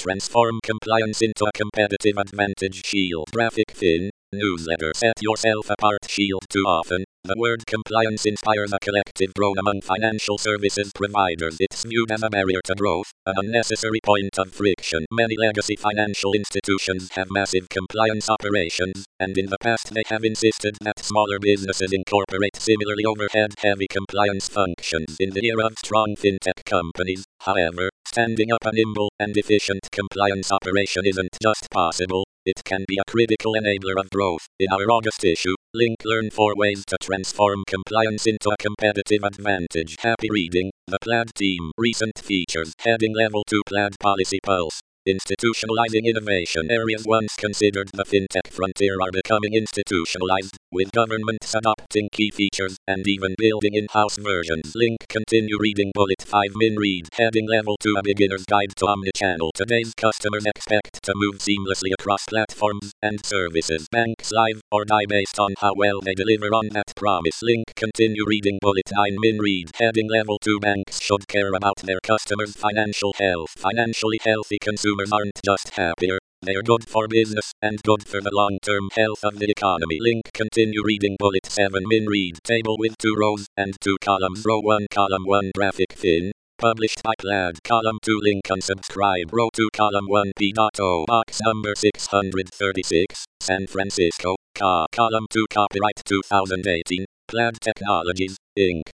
Transform compliance into a competitive advantage. Shield graphic thin. Newsletter. Set yourself apart. Shield. Too often, the word compliance inspires a collective groan among financial services providers. It's viewed as a barrier to growth, an unnecessary point of friction. Many legacy financial institutions have massive compliance operations, and in the past they have insisted that smaller businesses incorporate similarly overhead-heavy compliance functions. In the era of strong fintech companies, however, standing up a nimble and efficient compliance operation isn't just possible, it can be a critical enabler of growth. In our August issue, link learn 4 ways to transform compliance into a competitive advantage. Happy reading. The Plaid Team. Recent features. Heading Level 2 Plaid Policy Pulse. Institutionalizing innovation. Areas once considered the fintech frontier are becoming institutionalized, with governments adopting key features and even building in-house versions. Link continue reading. Bullet 5 Min Read. Heading Level 2 A Beginner's Guide to Omnichannel. Today's customers expect to move seamlessly across platforms and services. Banks live or die based on how well they deliver on that promise. Link continue reading. Bullet 9 Min Read. Heading Level 2 Banks should care about their customers' financial health. Financially healthy consumers aren't just happier, they're good for business and good for the long-term health of the economy. Link continue reading. Bullet 7 Min Read. Table with 2 rows and 2 columns. Row 1 Column 1 Graphic thin. Published by Plaid. Column 2 Link unsubscribe. Row 2 Column 1 P.O. Box number 636, San Francisco, CA. Column 2 Copyright 2018, Plaid Technologies, Inc.